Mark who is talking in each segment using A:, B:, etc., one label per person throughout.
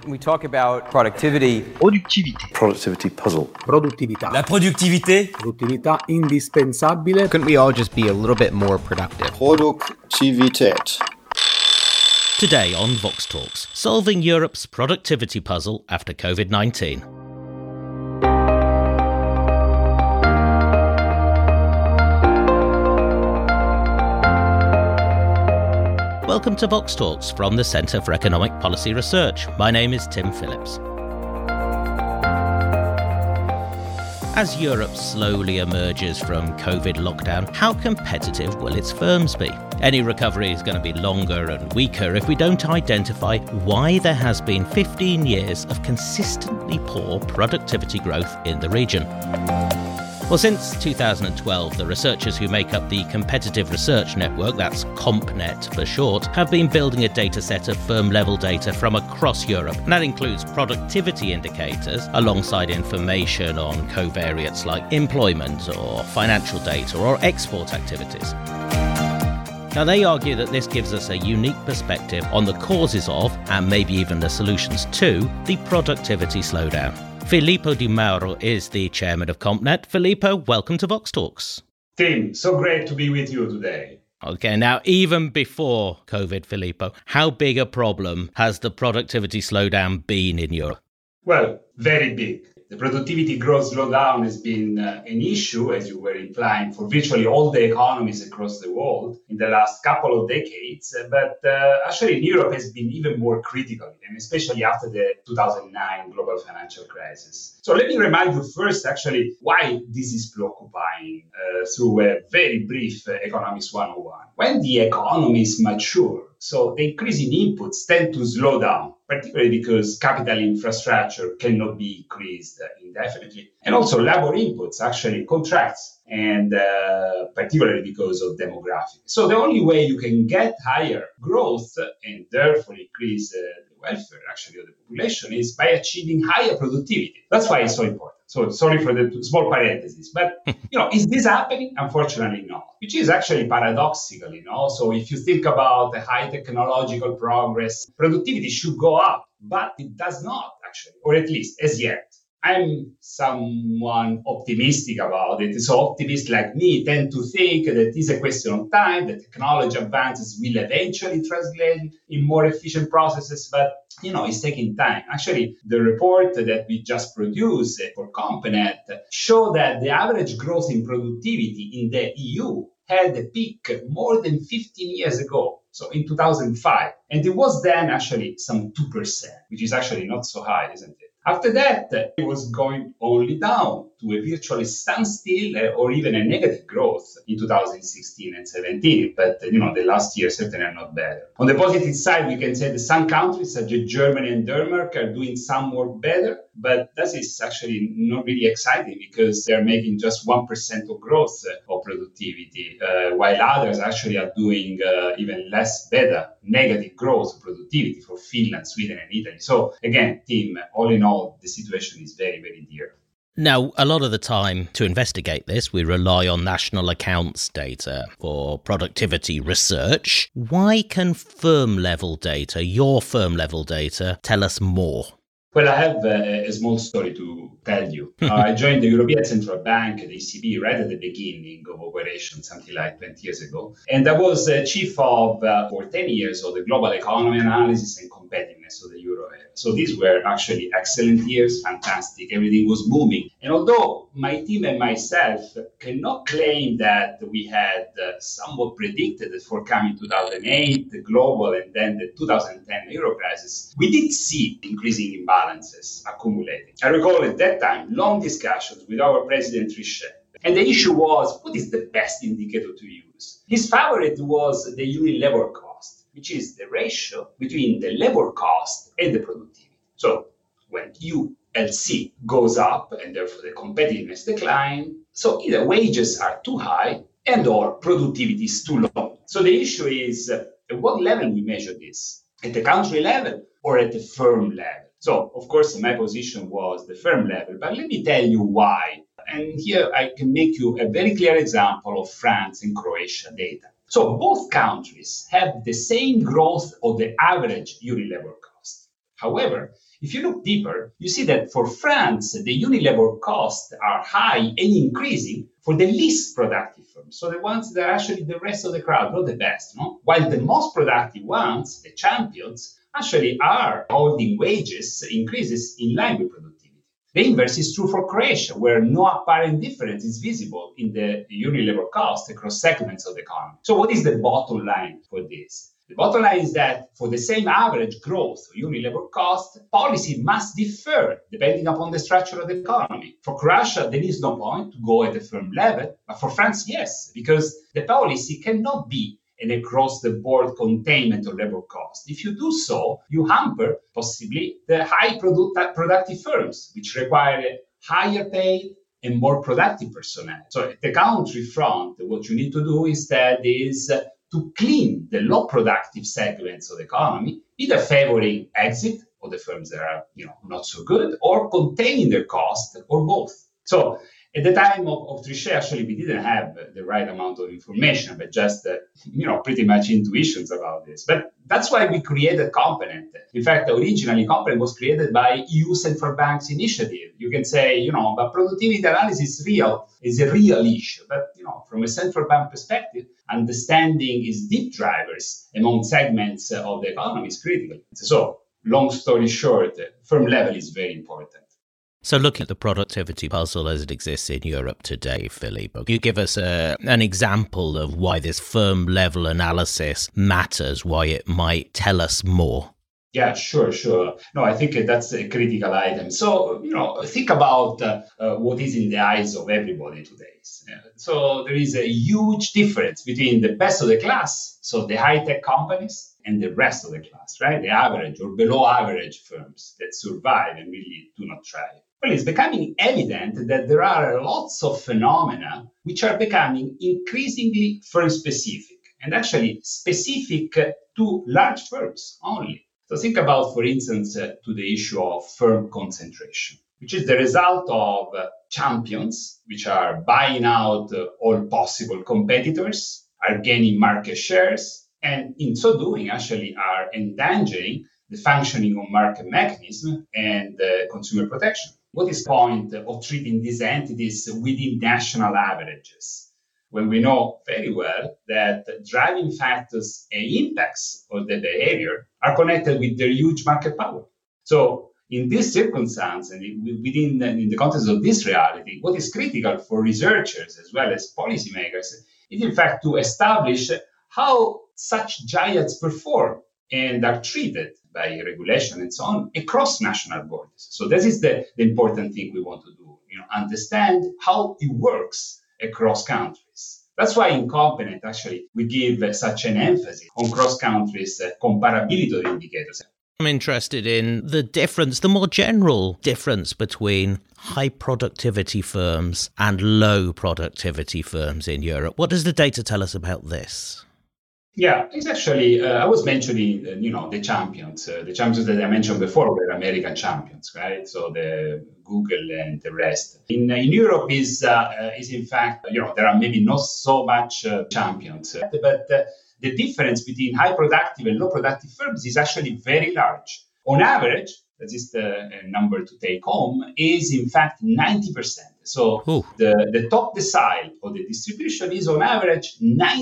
A: We talk about productivity.
B: Productivity. Productivity puzzle.
C: Produttività.
D: La productivité.
C: Produttività indispensabile.
E: Couldn't we all just be a little bit more productive?
F: Produktivität.
G: Today on Vox Talks, solving Europe's productivity puzzle after COVID-19. Welcome to Vox Talks from the Centre for Economic Policy Research. My name is Tim Phillips. As Europe slowly emerges from COVID lockdown, how competitive will its firms be? Any recovery is going to be longer and weaker if we don't identify why there has been 15 years of consistently poor productivity growth in the region. Well, since 2012, the researchers who make up the Competitive Research Network, that's CompNet for short, have been building a data set of firm-level data from across Europe. And that includes productivity indicators alongside information on covariates like employment or financial data or export activities. Now, they argue that this gives us a unique perspective on the causes of, and maybe even the solutions to, the productivity slowdown. Filippo Di Mauro is the chairman of CompNet. Filippo, welcome to Vox Talks.
H: Tim, so great to be with you today.
G: Okay, now even before COVID, Filippo, how big a problem has the productivity slowdown been in Europe?
H: Well, very big. The productivity growth slowdown has been an issue, as you were implying, for virtually all the economies across the world in the last couple of decades. But actually, in Europe has been even more critical, and especially after the 2009 global financial crisis. So let me remind you first, actually, why this is preoccupying through a very brief Economics 101. When the economies mature, so the increase in inputs tend to slow down, particularly because capital infrastructure cannot be increased indefinitely. And also labor inputs actually contracts, and particularly because of demographics. So the only way you can get higher growth and therefore increase the welfare actually of the population is by achieving higher productivity. That's why it's so important. So sorry for the small parenthesis, but is this happening? Unfortunately, no. Which is actually paradoxical, So if you think about the high technological progress, productivity should go up, but it does not actually, or at least as yet. I'm someone optimistic about it. So optimists like me tend to think that it's a question of time, that technology advances will eventually translate in more efficient processes, but it's taking time. Actually, the report that we just produced for CompNet showed that the average growth in productivity in the EU had a peak more than 15 years ago. So in 2005. And it was then actually some 2%, which is actually not so high, isn't it? After that, it was going only down to a virtually standstill or even a negative growth in 2016 and 17. But, the last year certainly are not better. On the positive side, we can say that some countries such as Germany and Denmark are doing somewhat better. But that is actually not really exciting because they're making just 1% of growth of productivity, while others actually are doing even less better, negative growth of productivity for Finland, Sweden, and Italy. So again, Tim, all in all, the situation is very, very dear.
G: Now, a lot of the time to investigate this, we rely on national accounts data for productivity research. Why can firm-level data, your firm-level data, tell us more?
H: Well, I have a small story to tell you. I joined the European Central Bank, the ECB, right at the beginning of operations, something like 20 years ago. And I was chief of, for 10 years, of the global economy analysis and competitiveness of the euro area. So these were actually excellent years, fantastic. Everything was booming. And although my team and myself cannot claim that we had somewhat predicted the forthcoming 2008, the global, and then the 2010 euro crisis, we did see increasing imbalances accumulating. I recall at that time long discussions with our president Trichet. And the issue was, what is the best indicator to use? His favorite was the unit labor cost, which is the ratio between the labor cost and the productivity. So when ULC goes up and therefore the competitiveness decline, so either wages are too high and or productivity is too low. So the issue is at what level we measure this, at the country level or at the firm level. So, of course, my position was the firm level, but let me tell you why. And here I can make you a very clear example of France and Croatia data. So both countries have the same growth of the average unit labor cost. However, if you look deeper, you see that for France, the unilabor costs are high and increasing for the least productive firms. So the ones that are actually the rest of the crowd, not the best. No? While the most productive ones, the champions, actually are holding wages increases in line with productivity. The inverse is true for Croatia, where no apparent difference is visible in the unilabor cost across segments of the economy. So what is the bottom line for this? The bottom line is that for the same average growth of unilabor cost, policy must differ depending upon the structure of the economy. For Croatia, there is no point to go at the firm level, but for France, yes, because the policy cannot be an across-the-board containment of labor cost. If you do so, you hamper, possibly, the high productive firms, which require higher paid and more productive personnel. So at the country front, what you need to do instead is to clean the low productive segments of the economy, either favoring exit of the firms that are not so good, or containing their cost, or both. So at the time of Trichet, actually, we didn't have the right amount of information, but just, pretty much intuitions about this. But that's why we created Component. In fact, originally, Component was created by EU Central Bank's initiative. You can say, but productivity analysis is a real issue. But, from a central bank perspective, understanding its deep drivers among segments of the economy is critical. So, long story short, firm level is very important.
G: So looking at the productivity puzzle as it exists in Europe today, Filippo, you give us an example of why this firm level analysis matters, why it might tell us more.
H: Yeah, sure. No, I think that's a critical item. So, think about what is in the eyes of everybody today. So there is a huge difference between the best of the class, so the high-tech companies, and the rest of the class, right? The average or below average firms that survive and really do not thrive. Well, it's becoming evident that there are lots of phenomena which are becoming increasingly firm-specific, and actually specific to large firms only. So think about, for instance, to the issue of firm concentration, which is the result of champions, which are buying out all possible competitors, are gaining market shares, and in so doing actually are endangering the functioning of market mechanism and consumer protection. What is the point of treating these entities within national averages, when we know very well that driving factors and impacts of the behavior are connected with their huge market power? So in this circumstance, and in the context of this reality, what is critical for researchers as well as policymakers is in fact to establish how such giants perform and are treated by regulation and so on across national borders. So this is the important thing we want to do, understand how it works across countries. That's why in Component, actually, we give such an emphasis on cross-countries comparability of indicators.
G: I'm interested in the more general difference between high productivity firms and low productivity firms in Europe. What does the data tell us about this?
H: Yeah, it's actually, I was mentioning, the champions. The champions that I mentioned before were American champions, right? So the Google and the rest. In Europe is in fact, there are maybe not so much champions, but the difference between high productive and low productive firms is actually very large. On average, that is the number to take home, is in fact 90%. So the top decile of the distribution is on average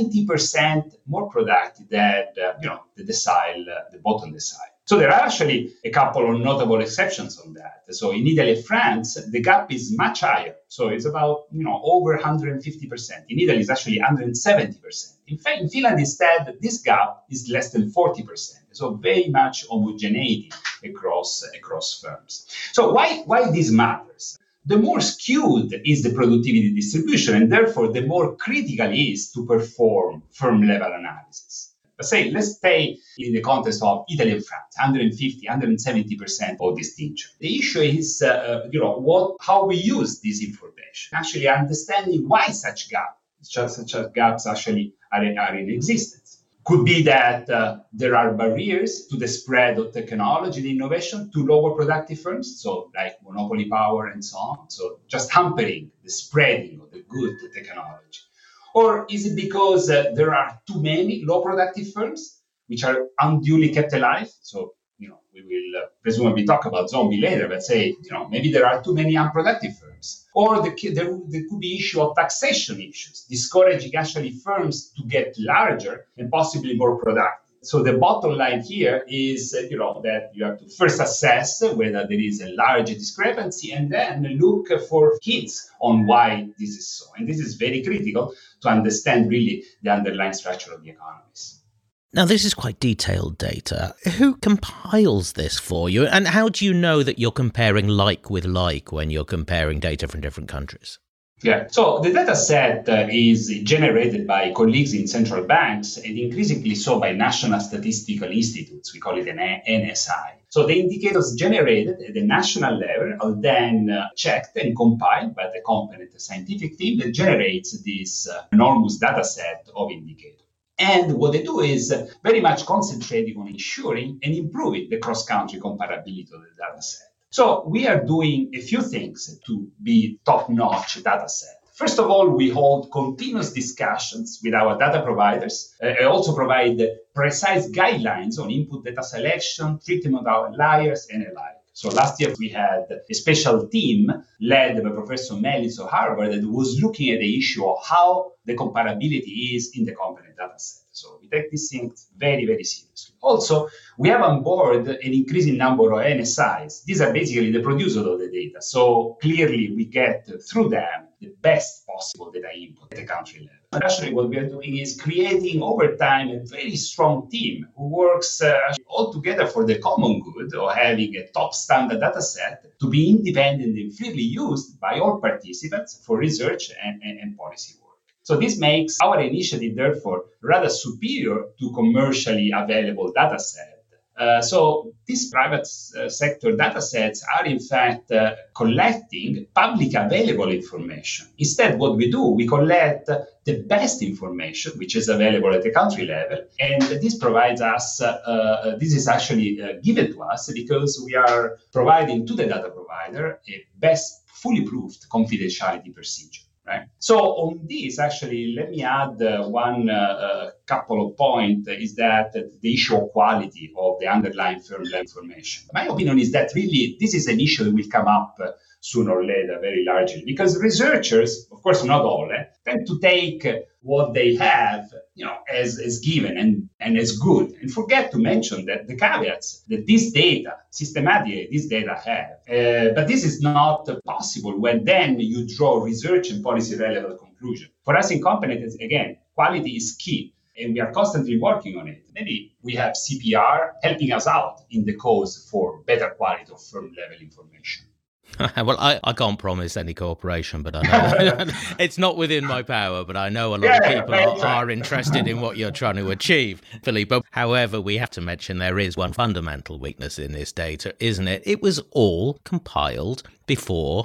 H: 90% more productive than the decile, the bottom decile. So there are actually a couple of notable exceptions on that. So in Italy and France, the gap is much higher. So it's about over 150%. In Italy, it's actually 170%. In fact, in Finland, instead, this gap is less than 40%. So very much homogeneity across firms. So why this matters? The more skewed is the productivity distribution, and therefore the more critical it is to perform firm-level analysis. Let's stay in the context of Italy and France, 150, 170% of distinction. The issue is, how we use this information, actually understanding why such gaps actually are in existence. Could be that there are barriers to the spread of technology and innovation to lower productive firms, so like monopoly power and so on. So just hampering the spreading of the good technology. Or is it because there are too many low productive firms which are unduly kept alive? So we will presumably talk about zombie later, but say, maybe there are too many unproductive firms. Or there could be issue of taxation issues, discouraging actually firms to get larger and possibly more productive. So the bottom line here is, that you have to first assess whether there is a large discrepancy and then look for hints on why this is so. And this is very critical to understand really the underlying structure of the economies.
G: Now, this is quite detailed data. Who compiles this for you? And how do you know that you're comparing like with like when you're comparing data from different countries?
H: Yeah, so the data set is generated by colleagues in central banks and increasingly so by national statistical institutes. We call it an NSI. So the indicators generated at the national level are then checked and compiled by the competent scientific team that generates this enormous data set of indicators. And what they do is very much concentrating on ensuring and improving the cross-country comparability of the data set. So we are doing a few things to be top-notch data set. First of all, we hold continuous discussions with our data providers. I also provide precise guidelines on input data selection, treatment of outliers, and the like. So last year we had a special team led by Professor Melitz of Harvard that was looking at the issue of how the comparability is in the component data set. So we take these things very, very seriously. Also, we have on board an increasing number of NSIs. These are basically the producers of the data. So clearly we get through them the best possible data input at the country level. And actually what we are doing is creating over time a very strong team who works all together for the common good of having a top standard data set to be independent and freely used by all participants for research and policy work. So this makes our initiative, therefore, rather superior to commercially available data sets. So these private sector data sets are in fact collecting public available information. Instead, what we do, we collect the best information, which is available at the country level. And this provides us, this is actually given to us because we are providing to the data provider a best fully proved confidentiality procedure. Right. So on this, actually, let me add one couple of points is that the issue of quality of the underlying firm level information. My opinion is that really this is an issue that will come up sooner or later very largely because researchers, of course not all, tend to take what they have as given and as good and forget to mention that the caveats that this data, systematically this data have. But this is not possible when then you draw research and policy relevant conclusion. For us in Component, again, quality is key. And we are constantly working on it. Maybe we have CPR helping us out in the cause for better quality of firm level information.
G: Well, I can't promise any cooperation, but I know it's not within my power, but I know a lot of people are interested in what you're trying to achieve, Filippo. However, we have to mention there is one fundamental weakness in this data, isn't it? It was all compiled before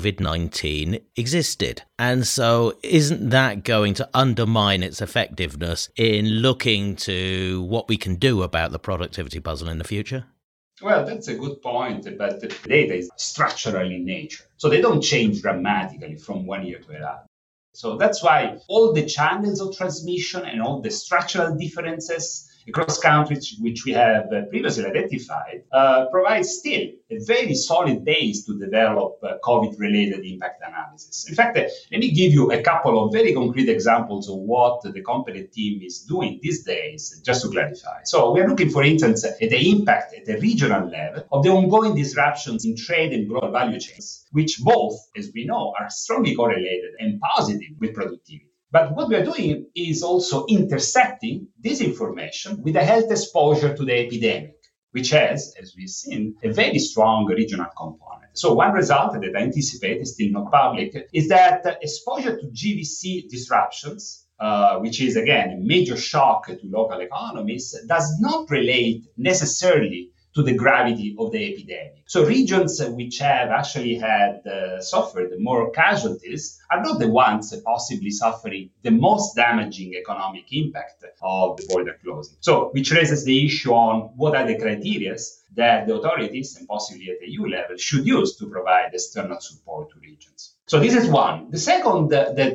G: COVID-19 existed. And so isn't that going to undermine its effectiveness in looking to what we can do about the productivity puzzle in the future?
H: Well, that's a good point, but the data is structural in nature. So they don't change dramatically from one year to another. So that's why all the channels of transmission and all the structural differences across countries, which we have previously identified, provide still a very solid base to develop COVID-related impact analysis. In fact, let me give you a couple of very concrete examples of what the Component team is doing these days, just to clarify. So we are looking, for instance, at the impact at the regional level of the ongoing disruptions in trade and global value chains, which both, as we know, are strongly correlated and positive with productivity. But what we are doing is also intersecting this information with the health exposure to the epidemic, which has, as we've seen, a very strong regional component. So one result that I anticipate is still not public is that exposure to GVC disruptions, which is, again, a major shock to local economies, does not relate necessarily to the gravity of the epidemic. So regions which have actually had suffered more casualties are not the ones possibly suffering the most damaging economic impact of the border closing. So which raises the issue on what are the criteria that the authorities and possibly at the EU level should use to provide external support to regions. So this is one. The second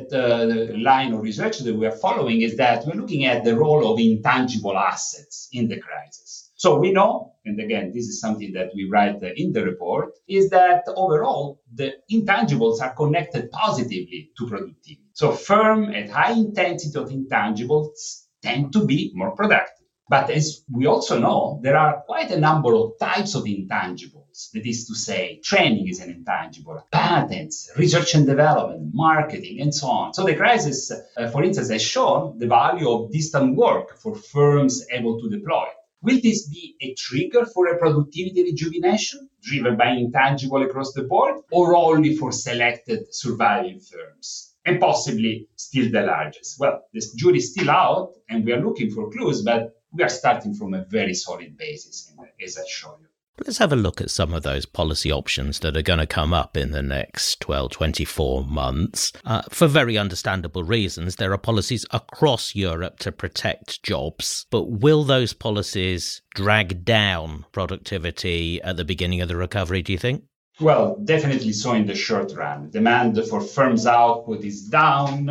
H: line of research that we are following is that we're looking at the role of intangible assets in the crisis. So we know, and again, this is something that we write in the report, is that overall, the intangibles are connected positively to productivity. So firm and high intensity of intangibles tend to be more productive. But as we also know, there are quite a number of types of intangibles. That is to say, training is an intangible, patents, research and development, marketing, and so on. So the crisis, for instance, has shown the value of distant work for firms able to deploy it. Will this be a trigger for a productivity rejuvenation driven by intangible across the board, or only for selected surviving firms? And possibly still the largest? Well, the jury is still out, and we are looking for clues, but we are starting from a very solid basis, as I show you.
G: Let's have a look at some of those policy options that are going to come up in the next 12, 24 months. For very understandable reasons, there are policies across Europe to protect jobs. But will those policies drag down productivity at the beginning of the recovery, do you think?
H: Well, definitely so in the short run. Demand for firms' output is down.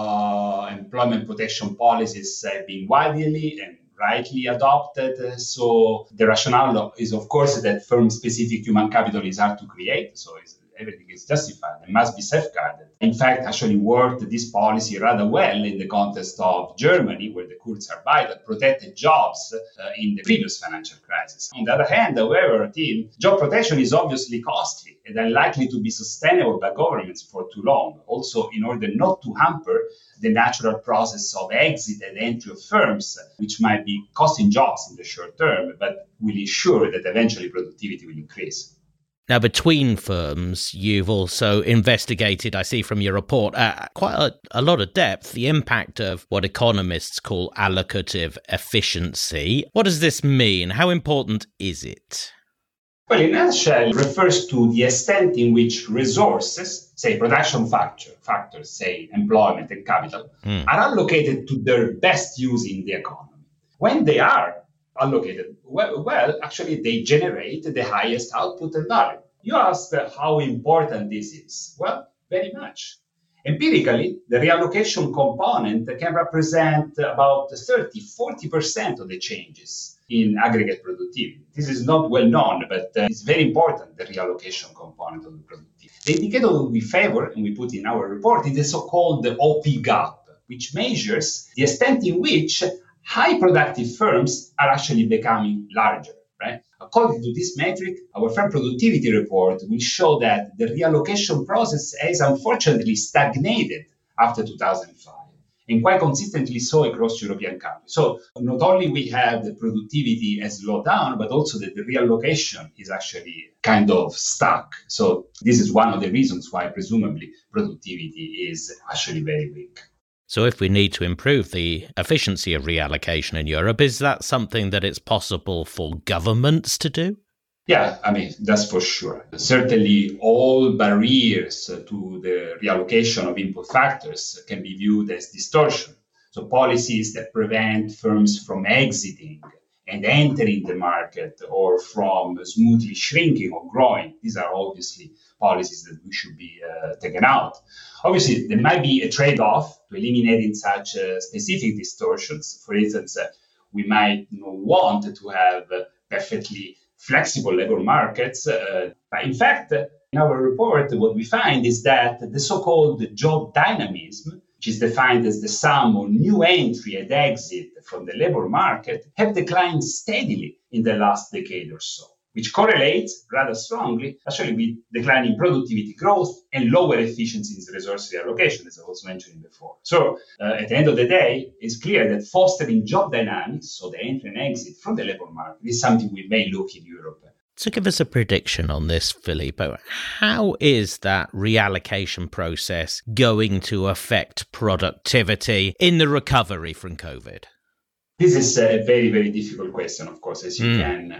H: Employment protection policies have been widely and rightly adopted. So the rationale is, of course, that firm-specific human capital is hard to create. So everything is justified and must be safeguarded. In fact, actually worked this policy rather well in the context of Germany, where the Kurzarbeit protected jobs in the previous financial crisis. On the other hand, however, job protection is obviously costly and unlikely to be sustainable by governments for too long. Also, in order not to hamper the natural process of exit and entry of firms, which might be costing jobs in the short term, but will ensure that eventually productivity will increase.
G: Now, between firms, you've also investigated, I see from your report, quite a lot of depth, the impact of what economists call allocative efficiency. What does this mean? How important is it?
H: Well, in a nutshell, it refers to the extent in which resources, say production factors, say employment and capital, are allocated to their best use in the economy. When they are allocated well, actually they generate the highest output and value. You asked how important this is. Well, very much. Empirically, the reallocation component can represent about 30-40% of the changes in aggregate productivity. This is not well known, but it's very important, the reallocation component of the productivity. The indicator that we favor, and we put in our report, is the so-called OP gap, which measures the extent in which high productive firms are actually becoming larger, right? According to this metric, our firm productivity report will show that the reallocation process has unfortunately stagnated after 2005, and quite consistently so across European countries. So not only we have the productivity has slowed down, but also that the reallocation is actually kind of stuck. So this is one of the reasons why presumably productivity is actually very weak.
G: So if we need to improve the efficiency of reallocation in Europe, is that something that it's possible for governments to do?
H: Yeah, I mean, that's for sure. Certainly, all barriers to the reallocation of input factors can be viewed as distortion. So policies that prevent firms from exiting and entering the market or from smoothly shrinking or growing, these are obviously policies that we should be taken out. Obviously, there might be a trade-off to eliminating such specific distortions. For instance, we might want to have perfectly flexible labor markets. But in fact, in our report, what we find is that the so-called job dynamism, which is defined as the sum of new entry and exit from the labor market, have declined steadily in the last decade or so, which correlates rather strongly actually with declining productivity growth and lower efficiency in resource reallocation, as I was mentioning before. So at the end of the day, it's clear that fostering job dynamics, so the entry and exit from the labor market, is something we may look in Europe.
G: So give us a prediction on this, Filippo. How is that reallocation process going to affect productivity in the recovery from COVID?
H: This is a very, very difficult question, of course, as you can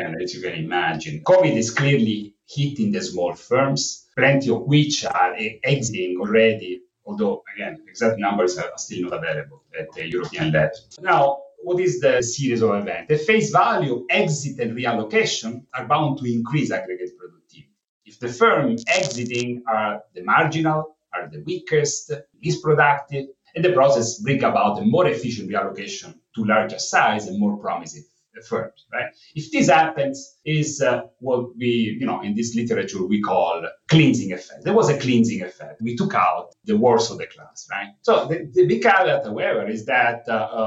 H: imagine. COVID is clearly hitting the small firms, plenty of which are exiting already, although, again, exact numbers are still not available at the European level. Now, what is the series of events? At face value, exit and reallocation are bound to increase aggregate productivity. If the firm exiting are the marginal, are the weakest, least productive, and the process bring about a more efficient reallocation to larger size and more promising firms, right? If this happens, is what we, in this literature we call cleansing effect. There was a cleansing effect. We took out the worst of the class, right? So the big caveat, however, is that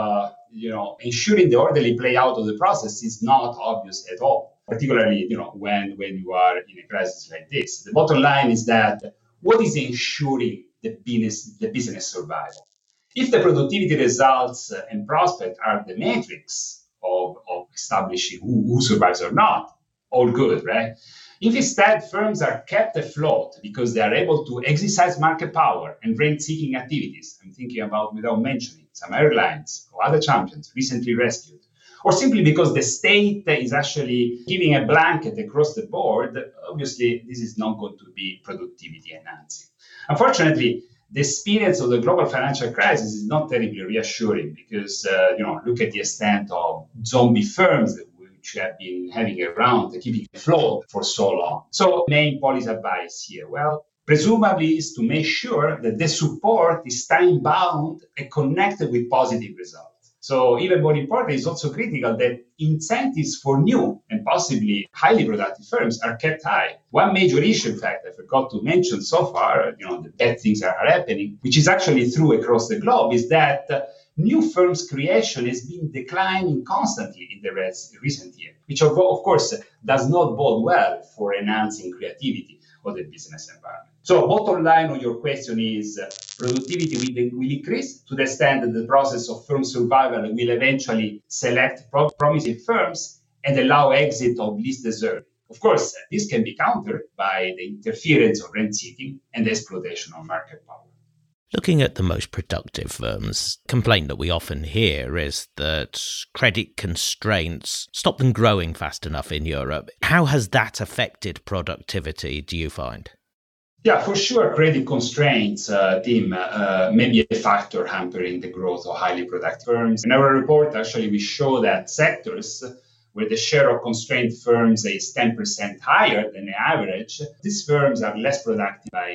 H: ensuring the orderly play out of the process is not obvious at all, particularly when you are in a crisis like this. The bottom line is that what is ensuring the business survival? If the productivity results and prospect are the metrics of establishing who survives or not, all good, right? If instead firms are kept afloat because they are able to exercise market power and rent-seeking activities, I'm thinking about, without mentioning, some airlines or other champions recently rescued, or simply because the state is actually giving a blanket across the board, obviously this is not going to be productivity enhancing. Unfortunately, the experience of the global financial crisis is not terribly reassuring because, look at the extent of zombie firms which have been having around, keeping afloat for so long. So main policy advice here, well, presumably is to make sure that the support is time-bound and connected with positive results. So even more important, it's also critical that incentives for new and possibly highly productive firms are kept high. One major issue, in fact, I forgot to mention so far, the bad things that are happening, which is actually true across the globe, is that new firms creation has been declining constantly in the recent years, which of course does not bode well for enhancing creativity of the business environment. So bottom line of your question is productivity will increase to the extent that the process of firm survival will eventually select promising firms and allow exit of least deserving. Of course, this can be countered by the interference of rent-seeking and the exploitation of market power.
G: Looking at the most productive firms, complaint that we often hear is that credit constraints stop them growing fast enough in Europe. How has that affected productivity, do you find?
H: Yeah, for sure, credit constraints, Tim, may be a factor hampering the growth of highly productive firms. In our report, actually, we show that sectors where the share of constrained firms is 10% higher than the average, these firms are less productive by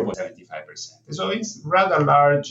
H: 0.75%. So it's rather large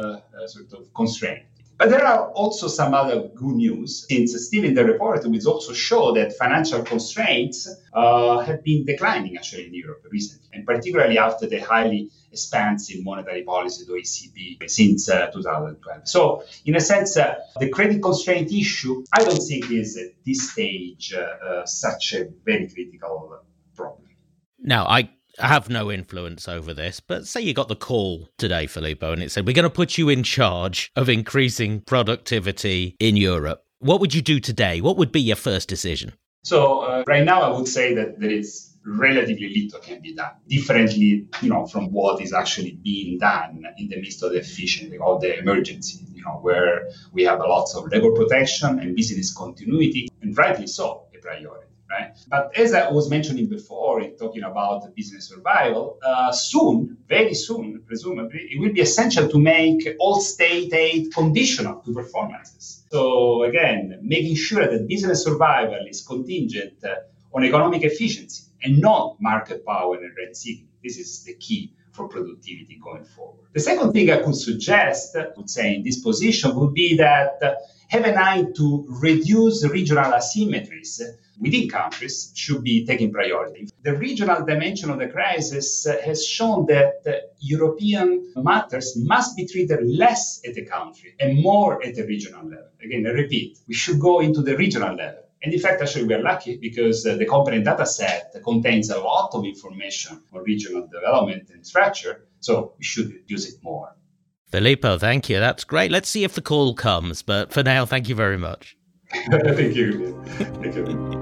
H: sort of constraint. But there are also some other good news, since still in the report, we also show that financial constraints have been declining actually in Europe recently, and particularly after the highly expansive monetary policy of the ECB since 2012. So in a sense, the credit constraint issue, I don't think is at this stage such a very critical problem.
G: Now, I have no influence over this, but say you got the call today, Filippo, and it said, we're going to put you in charge of increasing productivity in Europe. What would you do today? What would be your first decision?
H: So right now, I would say that there is relatively little can be done differently, from what is actually being done in the midst of the efficiency of the emergency, where we have lots of labor protection and business continuity, and rightly so, a priority. Right? But as I was mentioning before, in talking about the business survival, soon, very soon, presumably, it will be essential to make all state aid conditional to performances. So again, making sure that business survival is contingent on economic efficiency and not market power and rent seeking. This is the key for productivity going forward. The second thing I could suggest, I would say in this position, would be that have an eye to reduce regional asymmetries within countries should be taking priority. The regional dimension of the crisis has shown that European matters must be treated less at the country and more at the regional level. Again, I repeat, we should go into the regional level. And in fact, actually, we are lucky because the component data set contains a lot of information on regional development and structure, so we should use it more.
G: Filippo, thank you. That's great. Let's see if the call comes. But for now, thank you very much.
H: Thank you. Thank you.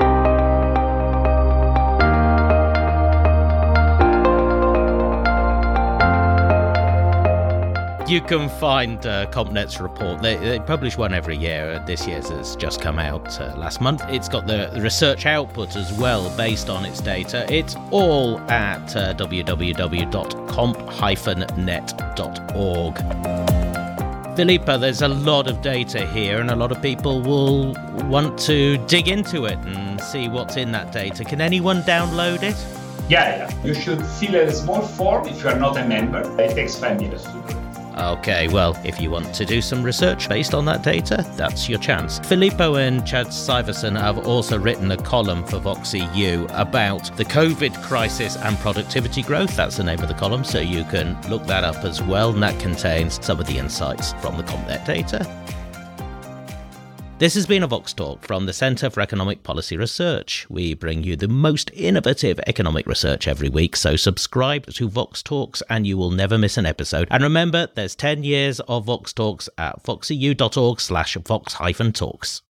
G: You can find CompNet's report. They publish one every year. This year's has just come out last month. It's got the research output as well based on its data. It's all at www.comp-net.org. Filippo, there's a lot of data here and a lot of people will want to dig into it and see what's in that data. Can anyone download it?
H: Yeah. You should fill a small form if you are not a member. It takes 5 minutes to do it.
G: Okay, well, if you want to do some research based on that data, that's your chance. Filippo and Chad Syverson have also written a column for Vox EU about the COVID crisis and productivity growth. That's the name of the column, so you can look that up as well, and that contains some of the insights from the CompNet data. This has been a Vox Talk from the Centre for Economic Policy Research. We bring you the most innovative economic research every week, so subscribe to Vox Talks and you will never miss an episode. And remember, there's 10 years of Vox Talks at voxeu.org/vox-talks.